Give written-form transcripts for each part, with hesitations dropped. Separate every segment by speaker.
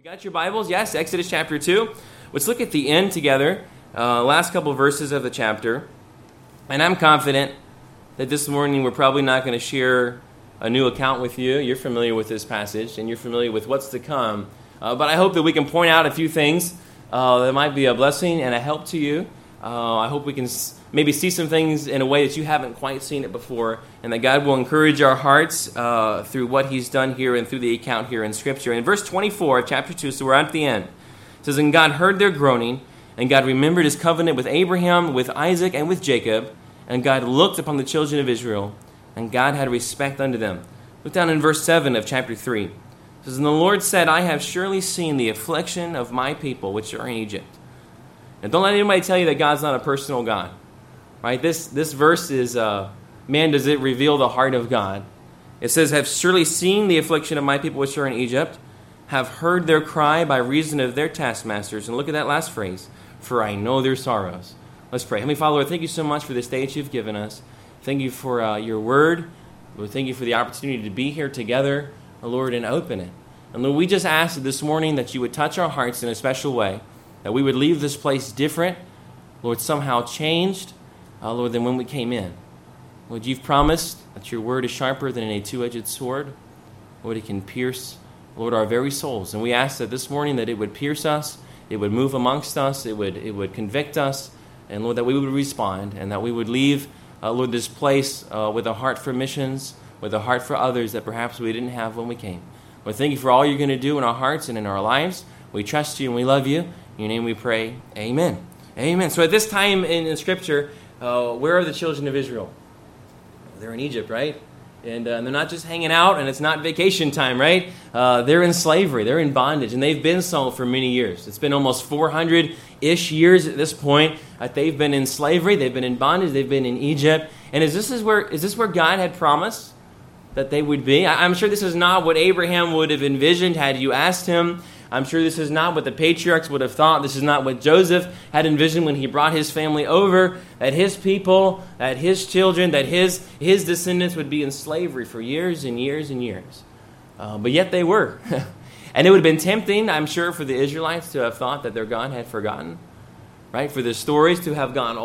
Speaker 1: Got your Bibles? Yes, Exodus chapter 2. Let's look at the end together, last couple verses of the chapter. And I'm confident that this morning we're probably not going to share a new account with you. You're familiar with this passage, and you're familiar with what's to come. But I hope that we can point out a few things that might be a blessing and a help to you. I hope we can maybe see some things in a way that you haven't quite seen it before, and that God will encourage our hearts through what He's done here and through the account here in Scripture. In verse 24 of chapter 2, so we're at the end, it says, "And God heard their groaning, and God remembered His covenant with Abraham, with Isaac, and with Jacob, and God looked upon the children of Israel, and God had respect unto them." Look down in verse 7 of chapter 3. It says, "And the Lord said, I have surely seen the affliction of my people which are in Egypt." And don't let anybody tell you that God's not a personal God. Right? This verse is, man, does it reveal the heart of God. It says, "Have surely seen the affliction of my people which are in Egypt, have heard their cry by reason of their taskmasters." And look at that last phrase, "For I know their sorrows." Let's pray. Heavenly Father, Lord, thank you so much for this day that you've given us. Thank you for your word. Lord, thank you for the opportunity to be here together, Lord, and open it. And Lord, we just ask this morning that you would touch our hearts in a special way, that we would leave this place different, Lord, somehow changed, Lord, than when we came in. Lord, you've promised that your word is sharper than a two-edged sword. Lord, it can pierce, Lord, our very souls. And we ask that this morning that it would pierce us, it would move amongst us, it would convict us, and Lord, that we would respond, and that we would leave, Lord, this place with a heart for missions, with a heart for others that perhaps we didn't have when we came. Lord, thank you for all you're going to do in our hearts and in our lives. We trust you and we love you. In your name we pray. Amen. Amen. So at this time in Scripture, where are the children of Israel? They're in Egypt, right? And they're not just hanging out, and it's not vacation time, right? They're in slavery. They're in bondage, and they've been so for many years. It's been almost 400-ish years at this point that they've been in slavery. They've been in bondage. They've been in Egypt. And is this where God had promised that they would be? I'm sure this is not what Abraham would have envisioned had you asked him. I'm sure this is not what the patriarchs would have thought. This is not what Joseph had envisioned when he brought his family over, that his people, that his children, that his descendants would be in slavery for years and years and years. But yet they were. And it would have been tempting, I'm sure, for the Israelites to have thought that their God had forgotten, right? For the stories to have gotten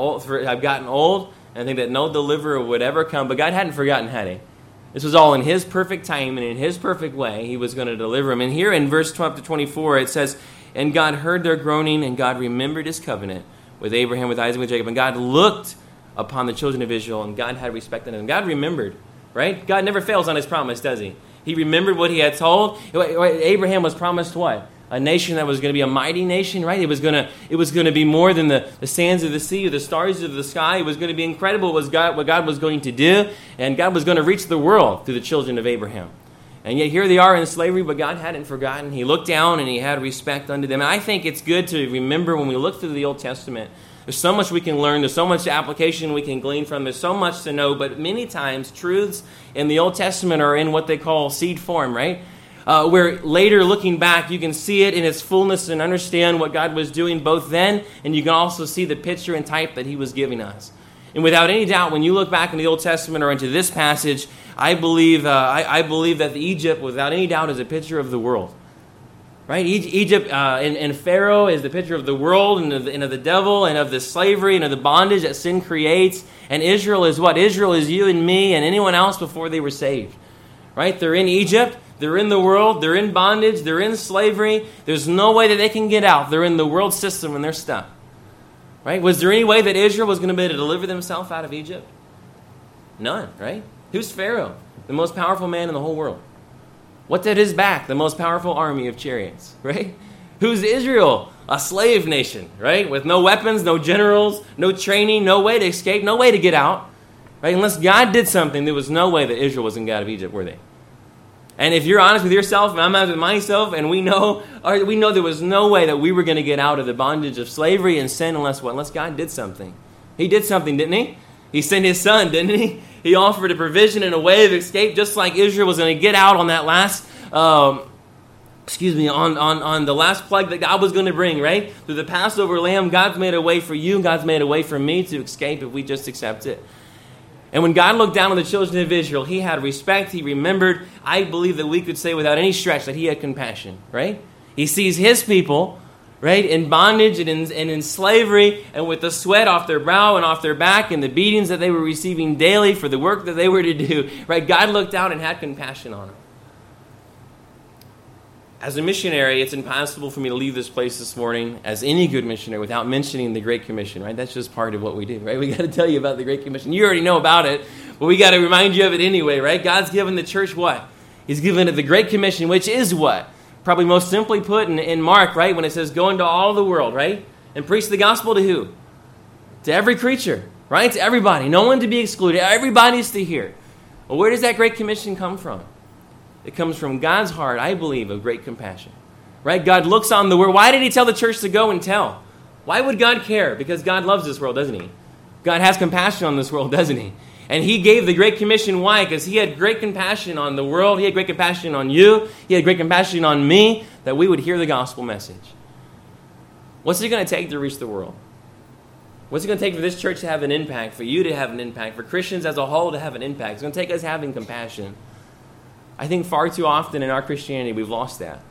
Speaker 1: old, and think that no deliverer would ever come. But God hadn't forgotten, had He? This was all in His perfect time and in His perfect way. He was going to deliver them. And here in verse 12 to 24, it says, "And God heard their groaning, and God remembered His covenant with Abraham, with Isaac, with Jacob. And God looked upon the children of Israel, and God had respect unto them." God remembered, right? God never fails on His promise, does He? He remembered what He had told. Abraham was promised what? A nation that was going to be a mighty nation, right? It was going to be more than the sands of the sea or the stars of the sky. It was going to be incredible what God was going to do, and God was going to reach the world through the children of Abraham. And yet here they are in slavery, but God hadn't forgotten. He looked down and He had respect unto them. And I think it's good to remember when we look through the Old Testament, there's so much we can learn. There's so much application we can glean from. There's so much to know, but many times truths in the Old Testament are in what they call seed form, right? Where later, looking back, you can see it in its fullness and understand what God was doing both then, and you can also see the picture and type that He was giving us. And without any doubt, when you look back in the Old Testament or into this passage, I believe that Egypt, without any doubt, is a picture of the world. Right? Egypt and Pharaoh is the picture of the world and of the devil and of the slavery and of the bondage that sin creates. And Israel is what? Israel is you and me and anyone else before they were saved. Right? They're in Egypt. They're in the world, they're in bondage, they're in slavery. There's no way that they can get out. They're in the world system and they're stuck. Right? Was there any way that Israel was going to be able to deliver themselves out of Egypt? None, right? Who's Pharaoh? The most powerful man in the whole world. What's at his back? The most powerful army of chariots, right? Who's Israel? A slave nation, right? With no weapons, no generals, no training, no way to escape, no way to get out. Right? Unless God did something, there was no way that Israel was going to get out of Egypt, were they? And if you're honest with yourself, and I'm honest with myself, and we know there was no way that we were going to get out of the bondage of slavery and sin unless what? Unless God did something. He did something, didn't He? He sent His Son, didn't He? He offered a provision and a way of escape, just like Israel was going to get out on that last, on the last plague that God was going to bring, right? Through the Passover lamb, God's made a way for you, God's made a way for me to escape if we just accept it. And when God looked down on the children of Israel, He had respect, He remembered. I believe that we could say without any stretch that He had compassion, right? He sees his people, right, in bondage and in slavery, and with the sweat off their brow and off their back and the beatings that they were receiving daily for the work that they were to do, right? God looked out and had compassion on them. As a missionary, it's impossible for me to leave this place this morning as any good missionary without mentioning the Great Commission, right? That's just part of what we do, right? We got to tell you about the Great Commission. You already know about it, but we got to remind you of it anyway, right? God's given the church what? He's given it the Great Commission, which is what? Probably most simply put in Mark, right? When it says, go into all the world, right? And preach the gospel to who? To every creature, right? To everybody. No one to be excluded. Everybody's to hear. Well, where does that Great Commission come from? It comes from God's heart, I believe, of great compassion. Right? God looks on the world. Why did he tell the church to go and tell? Why would God care? Because God loves this world, doesn't he? God has compassion on this world, doesn't he? And he gave the Great Commission. Why? Because he had great compassion on the world. He had great compassion on you. He had great compassion on me, that we would hear the gospel message. What's it going to take to reach the world? What's it going to take for this church to have an impact, for you to have an impact, for Christians as a whole to have an impact? It's going to take us having compassion. I think far too often in our Christianity, we've lost that.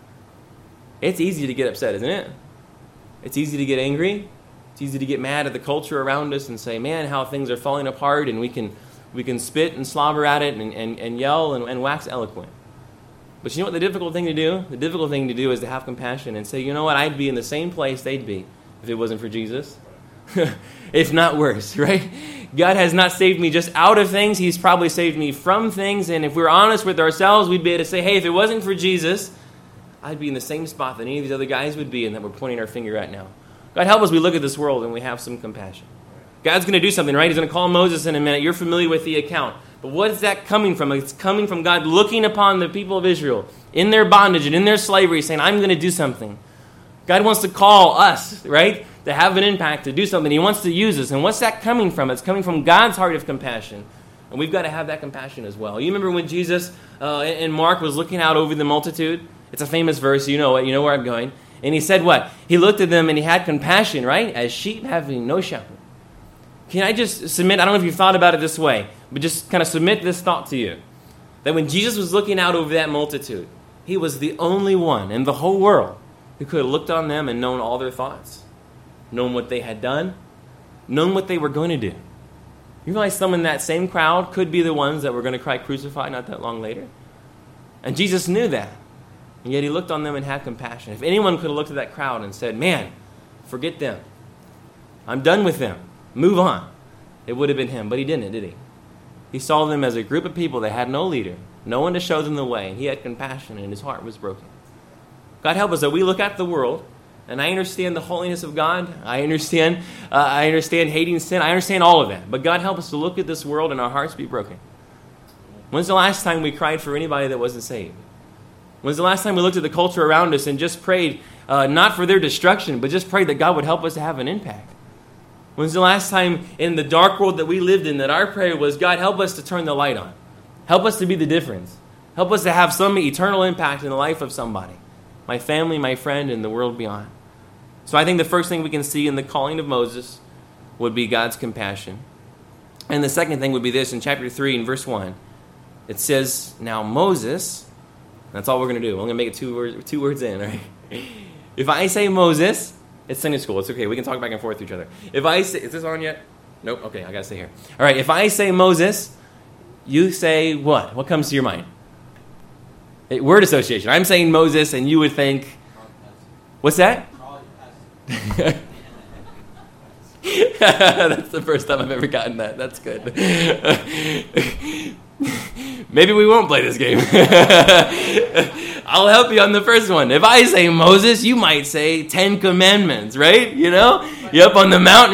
Speaker 1: It's easy to get upset, isn't it? It's easy to get angry. It's easy to get mad at the culture around us and say, man, how things are falling apart, and we can spit and slobber at it and yell and wax eloquent. But you know what the difficult thing to do? The difficult thing to do is to have compassion and say, you know what, I'd be in the same place they'd be if it wasn't for Jesus. If not worse, right? God has not saved me just out of things. He's probably saved me from things. And if we're honest with ourselves, we'd be able to say, hey, if it wasn't for Jesus, I'd be in the same spot that any of these other guys would be and that we're pointing our finger at now. God, help us we look at this world and we have some compassion. God's going to do something, right? He's going to call Moses in a minute. You're familiar with the account. But what is that coming from? It's coming from God looking upon the people of Israel in their bondage and in their slavery, saying, I'm going to do something. God wants to call us, right, to have an impact, to do something. He wants to use us. And what's that coming from? It's coming from God's heart of compassion. And we've got to have that compassion as well. You remember when Jesus in Mark was looking out over the multitude? It's a famous verse. You know it. You know where I'm going. And he said what? He looked at them and he had compassion, right? As sheep having no shepherd. Can I just submit, I don't know if you've thought about it this way, but just kind of submit this thought to you. That when Jesus was looking out over that multitude, he was the only one in the whole world who could have looked on them and known all their thoughts, known what they had done, known what they were going to do. You realize some in that same crowd could be the ones that were going to cry crucify not that long later? And Jesus knew that. And yet he looked on them and had compassion. If anyone could have looked at that crowd and said, man, forget them. I'm done with them. Move on. It would have been him, but he didn't, did he? He saw them as a group of people that had no leader, no one to show them the way, and he had compassion and his heart was broken. God help us that we look at the world, and I understand the holiness of God. I understand hating sin. I understand all of that. But God help us to look at this world and our hearts be broken. When's the last time we cried for anybody that wasn't saved? When's the last time we looked at the culture around us and just prayed, not for their destruction, but just prayed that God would help us to have an impact? When's the last time in the dark world that we lived in that our prayer was, God, help us to turn the light on. Help us to be the difference. Help us to have some eternal impact in the life of somebody. My family, my friend, and the world beyond. So I think the first thing we can see in the calling of Moses would be God's compassion. And the second thing would be this in chapter 3 and verse 1. It says, now Moses, that's all we're going to do. I'm going to make it two words in, all right? If I say Moses, it's Sunday school. It's okay. We can talk back and forth to each other. If I say, is this on yet? Nope. Okay, I got to stay here. All right, if I say Moses, you say what? What comes to your mind? Word association. I'm saying Moses, and you would think, what's that? That's the first time I've ever gotten that. That's good. Maybe we won't play this game. I'll help you on the first one. If I say Moses, you might say 10 Commandments, right? You know? You're up on the mountain.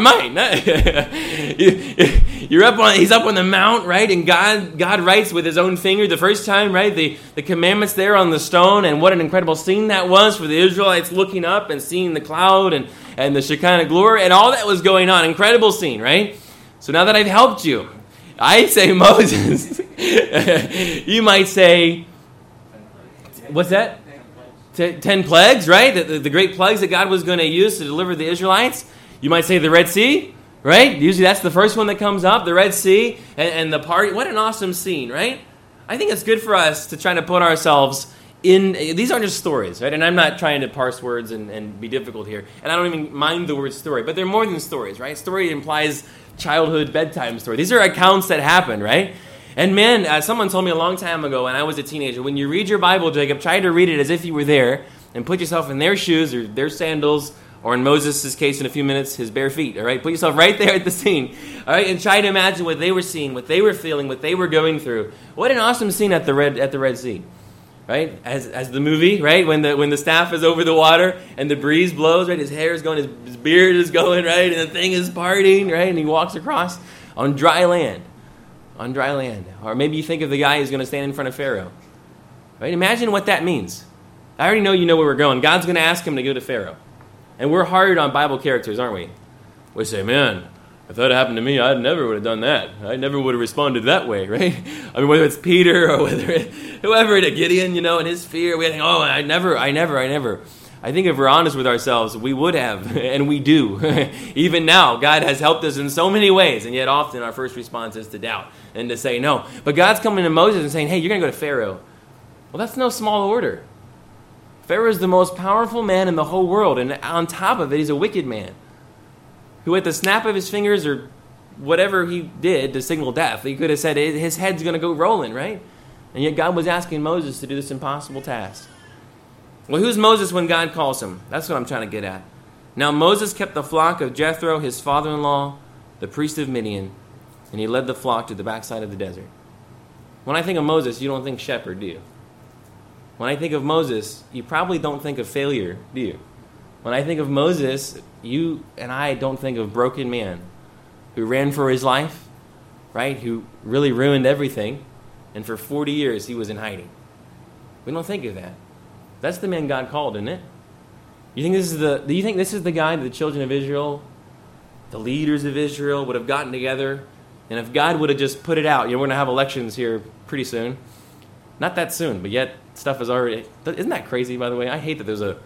Speaker 1: He's up on the mount, right? And God writes with his own finger the first time, right? The commandments there on the stone, and what an incredible scene that was for the Israelites looking up and seeing the cloud and the Shekinah glory and all that was going on. Incredible scene, right? So now that I've helped you, I say Moses. You might say, what's that? 10 plagues, right? The great plagues that God was going to use to deliver the Israelites. You might say the Red Sea, right? Usually that's the first one that comes up, the Red Sea and the party. What an awesome scene, right? I think it's good for us to try to put ourselves these aren't just stories, right? And I'm not trying to parse words and be difficult here. And I don't even mind the word story, but they're more than stories, right? Story implies childhood bedtime story. These are accounts that happened, right? And man, someone told me a long time ago when I was a teenager, when you read your Bible, Jacob, try to read it as if you were there and put yourself in their shoes or their sandals, or in Moses' case in a few minutes, his bare feet, all right? Put yourself right there at the scene, all right? And try to imagine what they were seeing, what they were feeling, what they were going through. What an awesome scene at the Red Sea, right? As the movie, right? When the staff is over the water and the breeze blows, right? His hair is going, his beard is going, right? And the thing is parting, right? And he walks across on dry land. On dry land. Or maybe you think of the guy who's going to stand in front of Pharaoh. Right? Imagine what that means. I already know you know where we're going. God's going to ask him to go to Pharaoh. And we're hard on Bible characters, aren't we? We say, man, if that had happened to me, I never would have done that. I never would have responded that way, right? I mean, whether it's Peter or whoever, Gideon, and his fear, we think, oh, I never. I think if we're honest with ourselves, we would have, and we do. Even now, God has helped us in so many ways, and yet often our first response is to doubt and to say no. But God's coming to Moses and saying, hey, you're going to go to Pharaoh. Well, that's no small order. Pharaoh is the most powerful man in the whole world, and on top of it, he's a wicked man who at the snap of his fingers or whatever he did to signal death, he could have said his head's going to go rolling, right? And yet God was asking Moses to do this impossible task. Well, who's Moses when God calls him? That's what I'm trying to get at. Now, Moses kept the flock of Jethro, his father-in-law, the priest of Midian, and he led the flock to the backside of the desert. When I think of Moses, you don't think shepherd, do you? When I think of Moses, you probably don't think of failure, do you? When I think of Moses, you and I don't think of broken man who ran for his life, right? Who really ruined everything, and for 40 years he was in hiding. We don't think of that. That's the man God called, isn't it? Do you think this is the guy that the children of Israel, the leaders of Israel, would have gotten together? And if God would have just put it out, we're going to have elections here pretty soon. Not that soon, but yet stuff is already... Isn't that crazy, by the way? I hate that there's a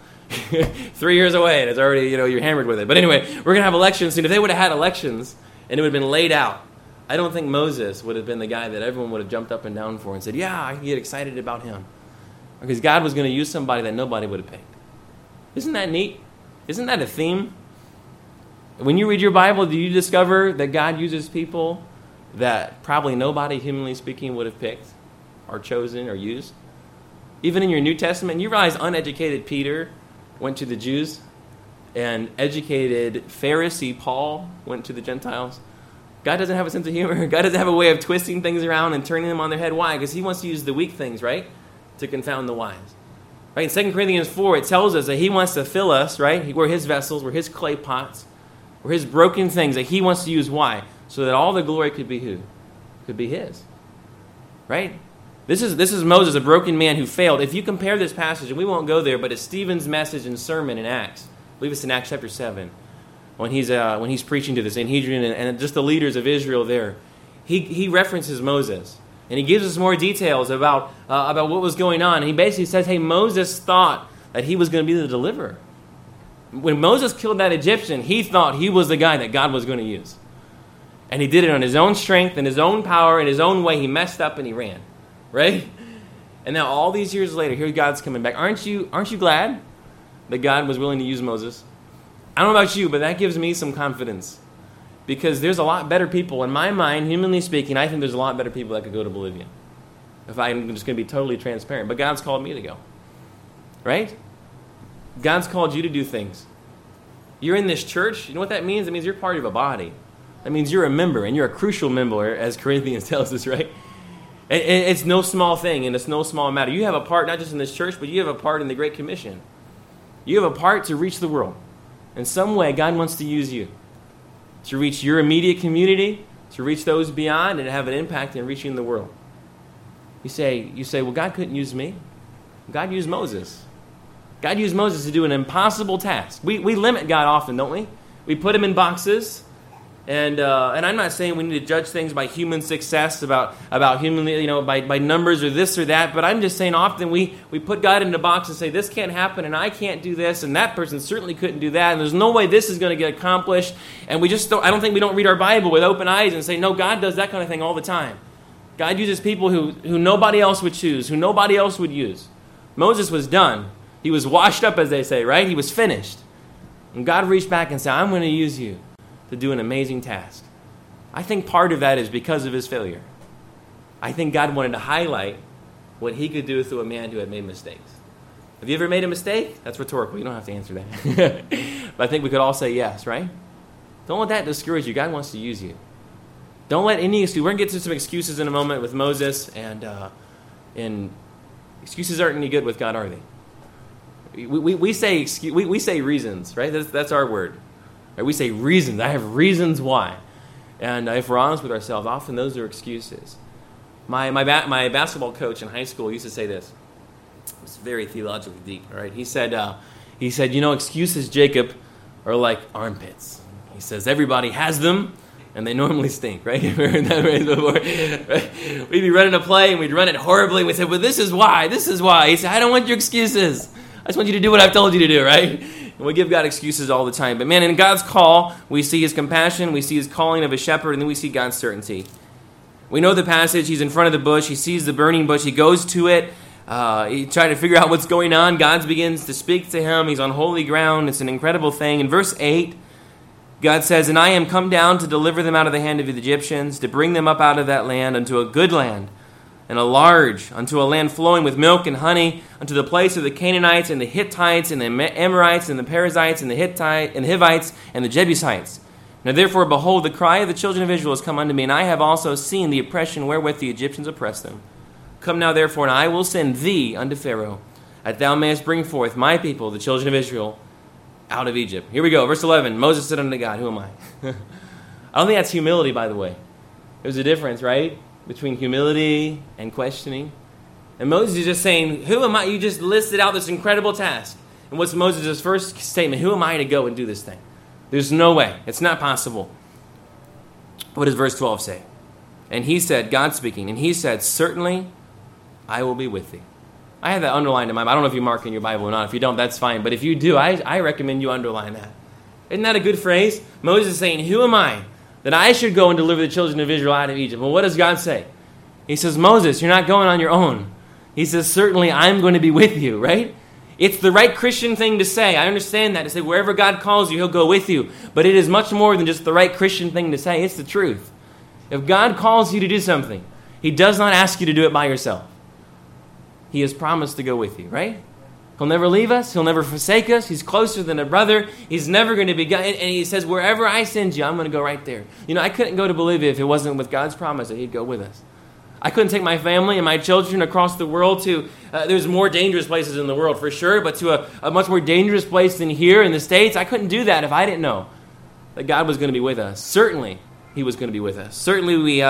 Speaker 1: 3 years away and it's already, you're hammered with it. But anyway, we're going to have elections soon. If they would have had elections and it would have been laid out, I don't think Moses would have been the guy that everyone would have jumped up and down for and said, yeah, I can get excited about him. Because God was going to use somebody that nobody would have picked. Isn't that neat? Isn't that a theme? When you read your Bible, do you discover that God uses people that probably nobody, humanly speaking, would have picked or chosen or used? Even in your New Testament, you realize uneducated Peter went to the Jews and educated Pharisee Paul went to the Gentiles. God doesn't have a sense of humor. God doesn't have a way of twisting things around and turning them on their head. Why? Because he wants to use the weak things, right? To confound the wise. Right? In 2 Corinthians 4, it tells us that he wants to fill us, right? We're his vessels, we're his clay pots, we're his broken things that he wants to use. Why? So that all the glory could be who? Could be his. Right? This is Moses, a broken man who failed. If you compare this passage, and we won't go there, but it's Stephen's message and sermon in Acts. I believe it's in Acts chapter 7. When he's preaching to the Sanhedrin and just the leaders of Israel there. He references Moses. And he gives us more details about what was going on. And he basically says, hey, Moses thought that he was going to be the deliverer. When Moses killed that Egyptian, he thought he was the guy that God was going to use. And he did it on his own strength and his own power and his own way. He messed up and he ran. Right? And now all these years later, here God's coming back. Aren't you glad that God was willing to use Moses? I don't know about you, but that gives me some confidence. Because there's a lot better people. In my mind, humanly speaking, I think there's a lot better people that could go to Bolivia. If I'm just going to be totally transparent. But God's called me to go. Right? God's called you to do things. You're in this church. You know what that means? It means you're part of a body. That means you're a member, and you're a crucial member, as Corinthians tells us, right? It's no small thing, and it's no small matter. You have a part not just in this church, but you have a part in the Great Commission. You have a part to reach the world. In some way, God wants to use you to reach your immediate community, to reach those beyond, and to have an impact in reaching the world. You say, well, God couldn't use me. God used Moses. God used Moses to do an impossible task. We limit God often, don't we? We put him in boxes. And I'm not saying we need to judge things by human success, about humanly, by numbers or this or that. But I'm just saying often we put God in a box and say, this can't happen, and I can't do this, and that person certainly couldn't do that, and there's no way this is going to get accomplished. And I don't think we don't read our Bible with open eyes and say, no, God does that kind of thing all the time. God uses people who nobody else would choose, who nobody else would use. Moses was done. He was washed up, as they say, right? He was finished. And God reached back and said, I'm going to use you to do an amazing task. I think part of that is because of his failure. I think God wanted to highlight what he could do through a man who had made mistakes. Have you ever made a mistake? That's rhetorical. You don't have to answer that. But I think we could all say yes, right? Don't let that discourage you. God wants to use you. Don't let any excuse. We're going to get to some excuses in a moment with Moses, and excuses aren't any good with God, are they? We say reasons, right? That's our word. Right? We say reasons. I have reasons why. And if we're honest with ourselves, often those are excuses. My basketball coach in high school used to say this. It's very theologically deep, right? He said, excuses, Jacob, are like armpits. He says, everybody has them, and they normally stink, right? You've heard that phrase before. Right? We'd be running a play, and we'd run it horribly, and we'd say, well, this is why. He said, I don't want your excuses. I just want you to do what I've told you to do, right? And we give God excuses all the time. But man, in God's call, we see his compassion, we see his calling of a shepherd, and then we see God's certainty. We know the passage. He's in front of the bush. He sees the burning bush. He goes to it. He tried to figure out what's going on. God begins to speak to him. He's on holy ground. It's an incredible thing. In verse 8, God says, and I am come down to deliver them out of the hand of the Egyptians, to bring them up out of that land unto a good land, and a large, unto a land flowing with milk and honey, unto the place of the Canaanites and the Hittites and the Amorites and the Perizzites and the Hivites and the Jebusites. Now therefore, behold, the cry of the children of Israel has come unto me, and I have also seen the oppression wherewith the Egyptians oppress them. Come now therefore, and I will send thee unto Pharaoh, that thou mayest bring forth my people, the children of Israel, out of Egypt. Here we go, verse 11. Moses said unto God, who am I? I don't think that's humility, by the way. There's a difference, right, between humility and questioning. And Moses is just saying, who am I? You just listed out this incredible task. And what's Moses' first statement? Who am I to go and do this thing? There's no way. It's not possible. What does verse 12 say? And he said, God speaking, and he said, certainly I will be with thee. I have that underlined in my Bible. I don't know if you mark in your Bible or not. If you don't, that's fine. But if you do, I recommend you underline that. Isn't that a good phrase? Moses is saying, who am I that I should go and deliver the children of Israel out of Egypt? Well, what does God say? He says, Moses, you're not going on your own. He says, certainly I'm going to be with you, right? It's the right Christian thing to say. I understand that. To say wherever God calls you, he'll go with you. But it is much more than just the right Christian thing to say. It's the truth. If God calls you to do something, he does not ask you to do it by yourself. He has promised to go with you, right? He'll never leave us. He'll never forsake us. He's closer than a brother. He's never going to be... And he says, wherever I send you, I'm going to go right there. You know, I couldn't go to Bolivia if it wasn't with God's promise that he'd go with us. I couldn't take my family and my children across the world to... there's more dangerous places in the world, for sure, but to a much more dangerous place than here in the States. I couldn't do that if I didn't know that God was going to be with us. Certainly, he was going to be with us. Certainly, we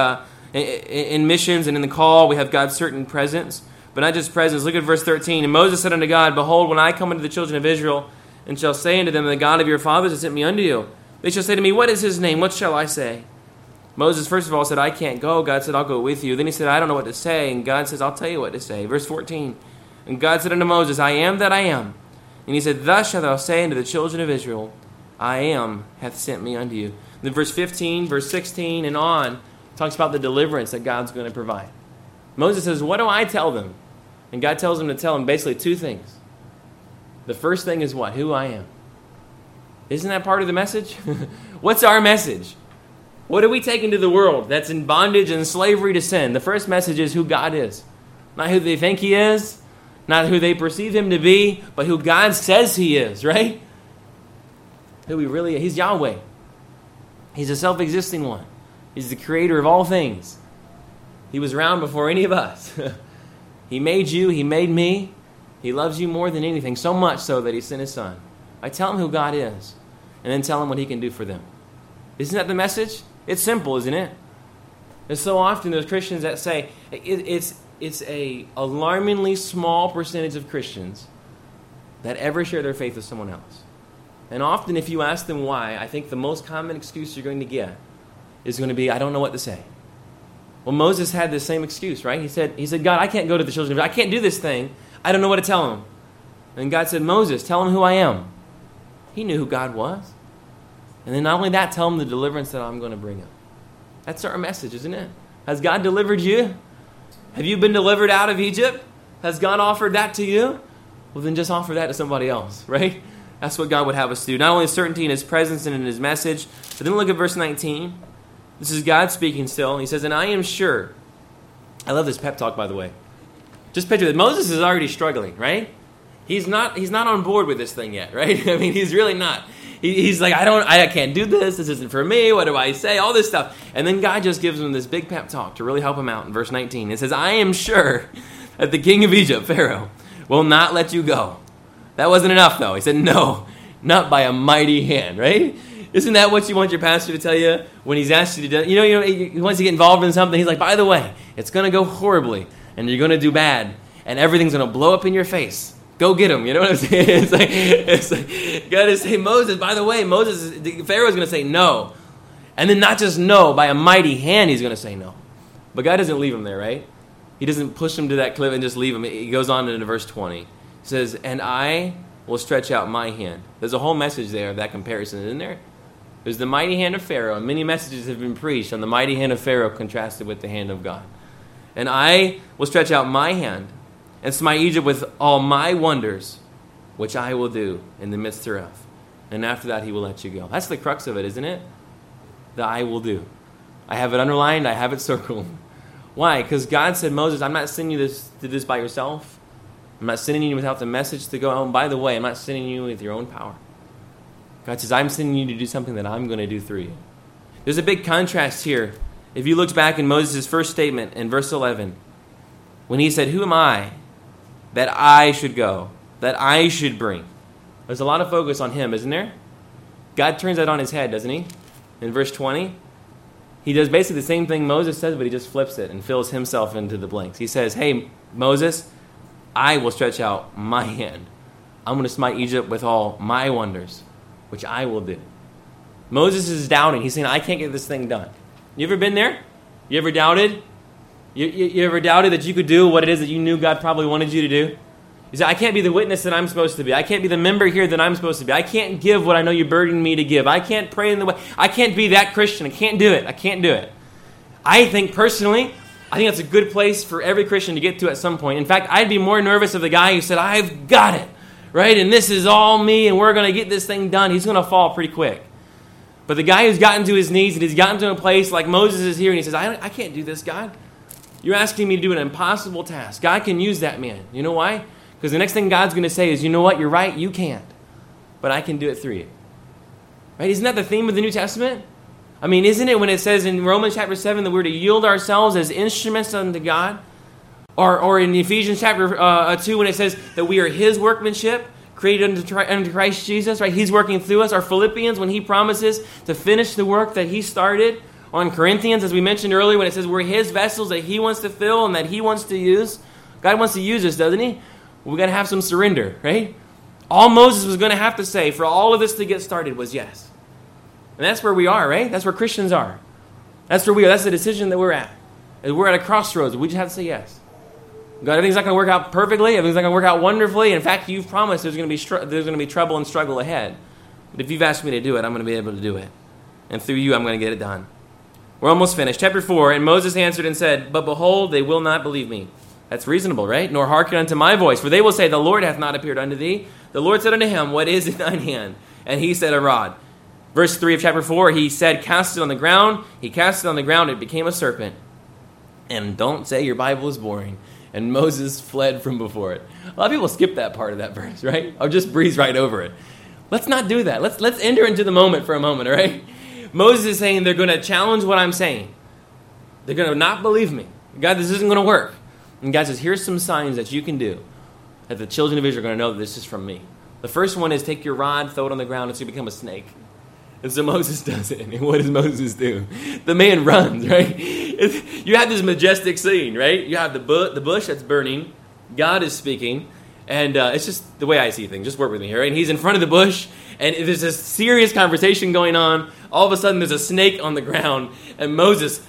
Speaker 1: in missions and in the call, we have God's certain presence. But not just presence. Look at verse 13. And Moses said unto God, behold, when I come unto the children of Israel, and shall say unto them, the God of your fathers has sent me unto you, they shall say to me, what is his name? What shall I say? Moses, first of all, said, I can't go. God said, I'll go with you. Then he said, I don't know what to say. And God says, I'll tell you what to say. Verse 14. And God said unto Moses, I am that I am. And he said, thus shalt thou say unto the children of Israel, I am hath sent me unto you. Then verse 15, verse 16, and on, talks about the deliverance that God's going to provide. Moses says, what do I tell them? And God tells him to tell him basically two things. The first thing is what? Who I am. Isn't that part of the message? What's our message? What do we take into the world that's in bondage and slavery to sin? The first message is who God is. Not who they think he is, not who they perceive him to be, but who God says he is, right? Who he really is. He's Yahweh. He's a self-existing one. He's the creator of all things. He was around before any of us. He made you. He made me. He loves you more than anything, so much so that he sent his son. I tell him who God is, and then tell him what he can do for them. Isn't that the message? It's simple, isn't it? And so often there's Christians that say, it's a alarmingly small percentage of Christians that ever share their faith with someone else. And often if you ask them why, I think the most common excuse you're going to get is going to be, I don't know what to say. Well, Moses had the same excuse, right? He said, God, I can't go to the children of Israel. I can't do this thing. I don't know what to tell them. And God said, Moses, tell them who I am. He knew who God was. And then not only that, tell them the deliverance that I'm going to bring them. That's our message, isn't it? Has God delivered you? Have you been delivered out of Egypt? Has God offered that to you? Well, then just offer that to somebody else, right? That's what God would have us do. Not only certainty in his presence and in his message, but then look at verse 19. This is God speaking still. He says, and I am sure. I love this pep talk, by the way. Just picture that. Moses is already struggling, right? He's not on board with this thing yet, right? I mean, he's really not. He's like, I can't do this. This isn't for me. What do I say? All this stuff. And then God just gives him this big pep talk to really help him out in verse 19. It says, I am sure that the king of Egypt, Pharaoh, will not let you go. That wasn't enough, though. He said, no, not by a mighty hand, right? Isn't that what you want your pastor to tell you when he's asked you to do? You know, he wants to get involved in something. He's like, by the way, it's going to go horribly, and you're going to do bad, and everything's going to blow up in your face. Go get him. You know what I'm saying? It's like God is saying, Moses, by the way, Pharaoh's going to say no. And then not just no, by a mighty hand he's going to say no. But God doesn't leave him there, right? He doesn't push him to that cliff and just leave him. He goes on into verse 20. He says, and I will stretch out my hand. There's a whole message there of that comparison, isn't there? There's the mighty hand of Pharaoh, and many messages have been preached on the mighty hand of Pharaoh contrasted with the hand of God. And I will stretch out my hand and smite Egypt with all my wonders, which I will do in the midst thereof. And after that, he will let you go. That's the crux of it, isn't it? The I will do. I have it underlined. I have it circled. Why? Because God said, Moses, I'm not sending you to this by yourself. I'm not sending you without the message to go home. By the way, I'm not sending you with your own power. God says, I'm sending you to do something that I'm going to do through you. There's a big contrast here. If you looked back in Moses' first statement in verse 11, when he said, who am I that I should go, that I should bring? There's a lot of focus on him, isn't there? God turns that on his head, doesn't he? In verse 20, he does basically the same thing Moses says, but he just flips it and fills himself into the blanks. He says, hey, Moses, I will stretch out my hand. I'm going to smite Egypt with all my wonders, which I will do. Moses is doubting. He's saying, I can't get this thing done. You ever been there? You ever doubted? You ever doubted that you could do what it is that you knew God probably wanted you to do? You say, I can't be the witness that I'm supposed to be. I can't be the member here that I'm supposed to be. I can't give what I know you burdened me to give. I can't pray in the way. I can't be that Christian. I can't do it. I can't do it. I think personally, that's a good place for every Christian to get to at some point. In fact, I'd be more nervous of the guy who said, I've got it, right? And this is all me, and we're going to get this thing done. He's going to fall pretty quick. But the guy who's gotten to his knees and he's gotten to a place like Moses is here, and he says, I can't do this, God. You're asking me to do an impossible task. God can use that man. You know why? Because the next thing God's going to say is, you know what? You're right. You can't. But I can do it through you. Right? Isn't that the theme of the New Testament? I mean, isn't it when it says in Romans chapter 7 that we're to yield ourselves as instruments unto God? Or in Ephesians chapter 2 when it says that we are his workmanship, created unto Christ Jesus, right? He's working through us. Or Philippians when he promises to finish the work that he started. Or in Corinthians, as we mentioned earlier, when it says we're his vessels that he wants to fill and that he wants to use. God wants to use us, doesn't he? We've got to have some surrender, right? All Moses was going to have to say for all of this to get started was yes. And that's where we are, right? That's where Christians are. That's where we are. That's the decision that we're at. We're at a crossroads. We just have to say yes. God, everything's not going to work out perfectly. Everything's not going to work out wonderfully. In fact, you've promised there's going to be trouble and struggle ahead. But if you've asked me to do it, I'm going to be able to do it. And through you, I'm going to get it done. We're almost finished. Chapter 4, and Moses answered and said, but behold, they will not believe me. That's reasonable, right? Nor hearken unto my voice. For they will say, the Lord hath not appeared unto thee. The Lord said unto him, what is in thine hand? And he said, a rod. Verse 3 of chapter 4, he said, cast it on the ground. He cast it on the ground. It became a serpent. And don't say your Bible is boring. And Moses fled from before it. A lot of people skip that part of that verse, right? I'll just breeze right over it. Let's not do that. Let's enter into the moment for a moment, all right? Moses is saying they're going to challenge what I'm saying. They're going to not believe me. God, this isn't going to work. And God says, here's some signs that you can do that the children of Israel are going to know that this is from me. The first one is take your rod, throw it on the ground, and so you become a snake. And so Moses does it. And what does Moses do? The man runs, right? You have this majestic scene, right? You have the bush that's burning. God is speaking. And it's just the way I see things. Just work with me here, right? And he's in front of the bush. And there's this serious conversation going on. All of a sudden, there's a snake on the ground. And Moses,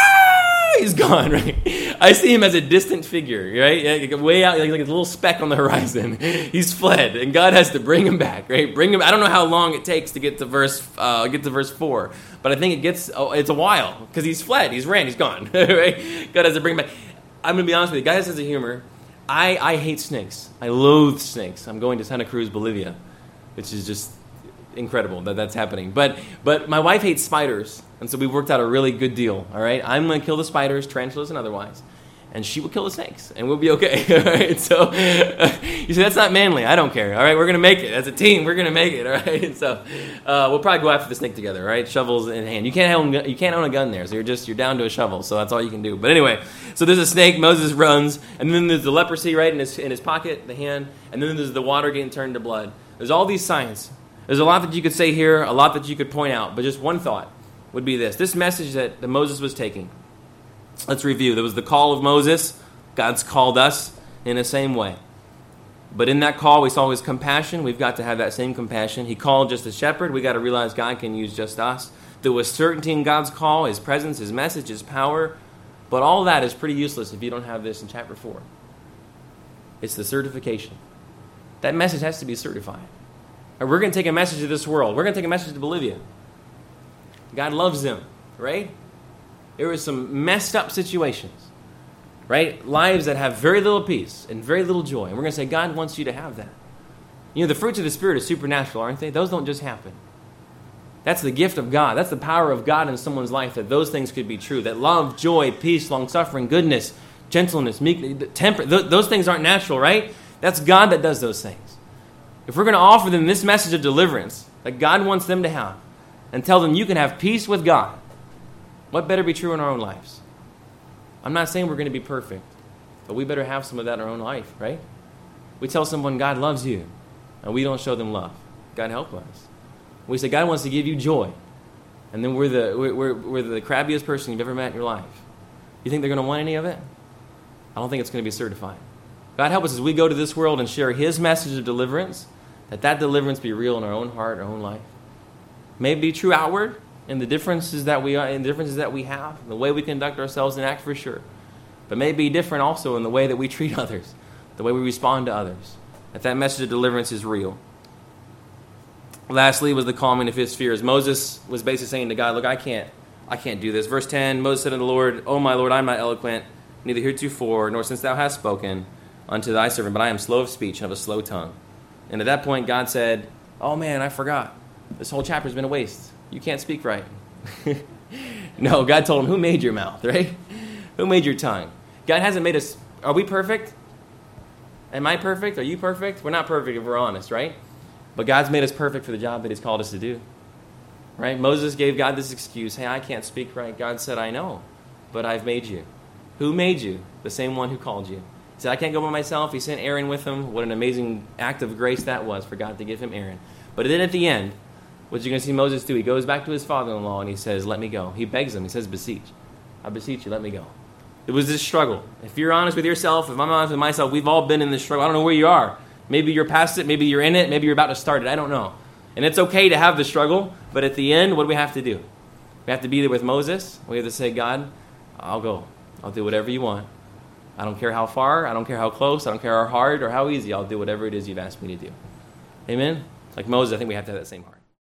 Speaker 1: he's gone, right? I see him as a distant figure, right? Way out, like a little speck on the horizon. He's fled, and God has to bring him back, right? Bring him. I don't know how long it takes to get to verse 4, but I think it's a while because he's fled, he's ran, he's gone. Right? God has to bring him back. I'm gonna be honest with you. God has a sense of humor. I hate snakes. I loathe snakes. I'm going to Santa Cruz, Bolivia, which is just incredible that that's happening. But my wife hates spiders, and so we worked out a really good deal, all right? I'm going to kill the spiders, tarantulas and otherwise, and she will kill the snakes, and we'll be okay, all right? So you say, that's not manly. I don't care, all right? We're going to make it. As a team, we're going to make it, all right? And so we'll probably go after the snake together, all right? Shovels in hand. You can't own a gun there, so you're down to a shovel, so that's all you can do. But anyway, so there's a snake, Moses runs, and then there's the leprosy, right, in his pocket, the hand, and then there's the water getting turned to blood. There's all these signs. There's a lot that you could say here, a lot that you could point out, but just one thought would be this message that Moses was taking. Let's review. There was the call of Moses. God's called us in the same way. But in that call, we saw his compassion. We've got to have that same compassion. He called just a shepherd. We've got to realize God can use just us. There was certainty in God's call, his presence, his message, his power. But all that is pretty useless if you don't have this in chapter 4. It's the certification. That message has to be certified. And we're going to take a message to this world. We're going to take a message to Bolivia. God loves them, right? There were some messed up situations, right? Lives that have very little peace and very little joy. And we're going to say, God wants you to have that. You know, the fruits of the Spirit are supernatural, aren't they? Those don't just happen. That's the gift of God. That's the power of God in someone's life, that those things could be true. That love, joy, peace, long-suffering, goodness, gentleness, meekness, temper, those things aren't natural, right? That's God that does those things. If we're going to offer them this message of deliverance that God wants them to have and tell them you can have peace with God, what better be true in our own lives? I'm not saying we're going to be perfect, but we better have some of that in our own life, right? We tell someone God loves you, and we don't show them love. God help us. We say God wants to give you joy, and then we're the crabbiest person you've ever met in your life. You think they're going to want any of it? I don't think it's going to be certified. God help us as we go to this world and share his message of deliverance, that deliverance be real in our own heart, our own life. May it be true outward, in the differences that we have, the way we conduct ourselves and act for sure. But may it be different also in the way that we treat others, the way we respond to others, that message of deliverance is real. Lastly was the calming of his fears. Moses was basically saying to God, look, I can't do this. Verse 10, Moses said unto the Lord, O my Lord, I am not eloquent, neither heretofore, nor since thou hast spoken unto thy servant, but I am slow of speech and of a slow tongue. And at that point, God said, oh man, I forgot. This whole chapter's been a waste. You can't speak right. No, God told him, who made your mouth, right? Who made your tongue? God hasn't made us. Are we perfect? Am I perfect? Are you perfect? We're not perfect if we're honest, right? But God's made us perfect for the job that he's called us to do. Right? Moses gave God this excuse, hey, I can't speak right. God said, I know, but I've made you. Who made you? The same one who called you. He said, I can't go by myself. He sent Aaron with him. What an amazing act of grace that was for God to give him Aaron. But then at the end, what you're going to see Moses do, he goes back to his father-in-law and he says, let me go. He begs him. He says, beseech. I beseech you, let me go. It was this struggle. If you're honest with yourself, if I'm honest with myself, we've all been in this struggle. I don't know where you are. Maybe you're past it. Maybe you're in it. Maybe you're about to start it. I don't know. And it's okay to have the struggle. But at the end, what do we have to do? We have to be there with Moses. We have to say, God, I'll go. I'll do whatever you want. I don't care how far. I don't care how close. I don't care how hard or how easy. I'll do whatever it is you've asked me to do. Amen? Like Moses, I think we have to have that same heart.